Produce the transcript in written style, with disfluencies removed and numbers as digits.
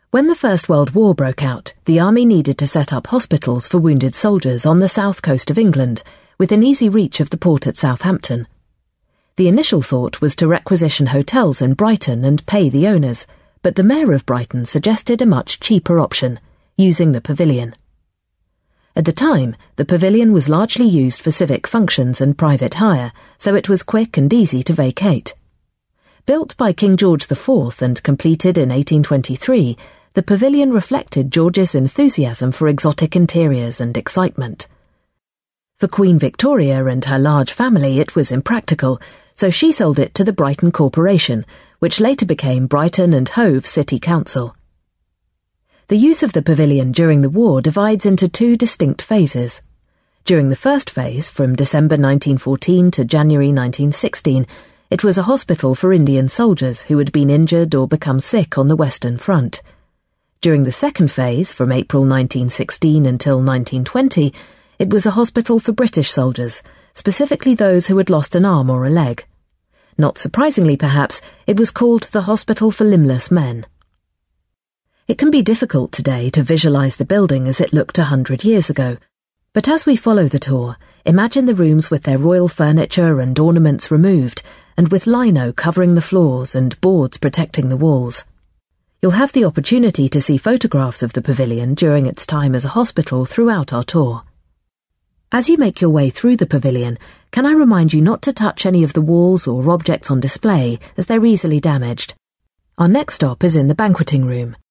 When the First World War broke out, the army needed to set up hospitals for wounded soldiers on the south coast of England, within easy reach of the port at Southampton. The initial thought was to requisition hotels in Brighton and pay the owners, but the mayor of Brighton suggested a much cheaper option, using the pavilion. At the time, the pavilion was largely used for civic functions and private hire, so it was quick and easy to vacate. Built by King George IV and completed in 1823, the pavilion reflected George's enthusiasm for exotic interiors and excitement. For Queen Victoria and her large family it was impractical, so she sold it to the Brighton Corporation, which later became Brighton and Hove City Council. The use of the pavilion during the war divides into two distinct phases. During the first phase, from December 1914 to January 1916, it was a hospital for Indian soldiers who had been injured or become sick on the Western Front. During the second phase, from April 1916 until 1920, it was a hospital for British soldiers, specifically those who had lost an arm or a leg. Not surprisingly, perhaps, it was called the Hospital for Limbless Men. It can be difficult today to visualize the building as it looked 100 years ago, but as we follow the tour, imagine the rooms with their royal furniture and ornaments removed, and with lino covering the floors and boards protecting the walls. You'll have the opportunity to see photographs of the pavilion during its time as a hospital throughout our tour. As you make your way through the pavilion, can I remind you not to touch any of the walls or objects on display, as they're easily damaged. Our next stop is in the banqueting room.